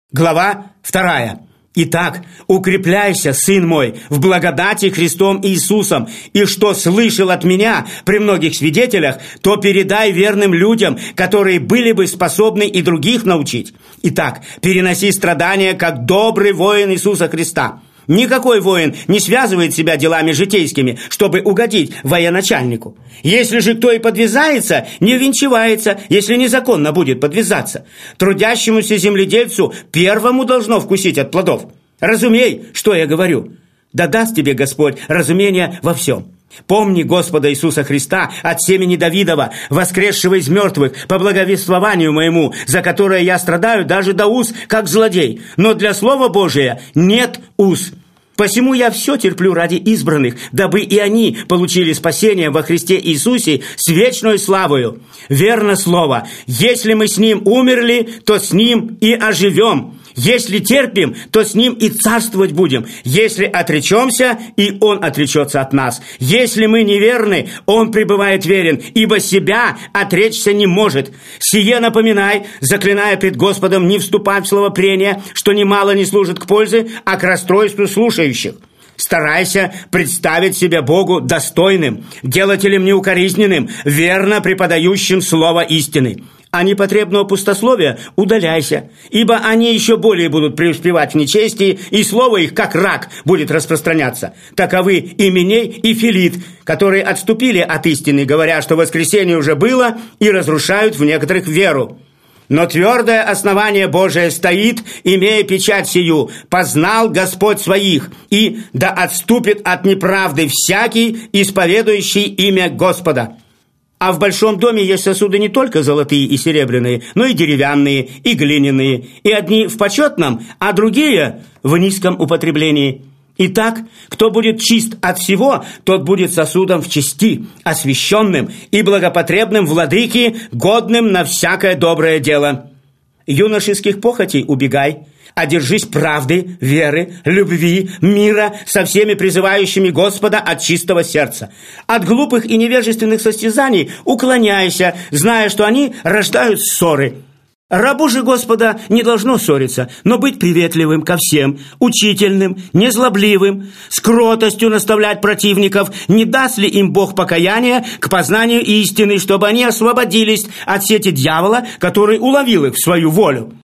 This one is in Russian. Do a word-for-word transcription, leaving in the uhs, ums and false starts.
Глава вторая. Итак, укрепляйся, сын мой, в благодати Христом Иисусом, и что слышал от меня при многих свидетелях, то передай верным людям, которые были бы способны и других научить. Итак, переноси страдания, как добрый воин Иисуса Христа. Никакой воин не связывает себя делами житейскими, чтобы угодить военачальнику. Если же кто и подвязается, не венчивается, если незаконно будет подвязаться. Трудящемуся земледельцу первому должно вкусить от плодов. Разумей, что я говорю. Да даст тебе Господь разумение во всем. Помни Господа Иисуса Христа от семени Давидова, воскресшего из мертвых, по благовествованию моему, за которое я страдаю даже до уз, как злодей. Но для Слова Божия нет уз. Посему я все терплю ради избранных, дабы и они получили спасение во Христе Иисусе с вечной славою. Верно слово: если мы с Ним умерли, то с Ним и оживем. Если терпим, то с Ним и царствовать будем. Если отречемся, и Он отречется от нас. Если мы неверны, Он пребывает верен, ибо себя отречься не может. Сие напоминай, заклиная пред Господом не вступать в словопрения, что немало не служит к пользе, а к расстройству слушающих. Старайся представить себя Богу достойным, делателем неукоризненным, верно преподающим слово истины. А непотребного пустословия удаляйся, ибо они еще более будут преуспевать в нечестии, и слово их, как рак, будет распространяться. Таковы Именей и Филит, которые отступили от истины, говоря, что воскресение уже было, и разрушают в некоторых веру. Но твердое основание Божие стоит, имея печать сию: познал Господь своих, и да отступит от неправды всякий, исповедующий имя Господа. А в большом доме есть сосуды не только золотые и серебряные, но и деревянные, и глиняные, и одни в почетном, а другие в низком употреблении. Итак, кто будет чист от всего, тот будет сосудом в чести, освященным и благопотребным владыке, годным на всякое доброе дело. Юношеских похотей убегай, одержись правды, веры, любви, мира со всеми призывающими Господа от чистого сердца. От глупых и невежественных состязаний уклоняйся, зная, что они рождают ссоры. Рабу же Господа не должно ссориться, но быть приветливым ко всем, учительным, незлобливым, с кротостью наставлять противников, не даст ли им Бог покаяния к познанию истины, чтобы они освободились от сети дьявола, который уловил их в свою волю.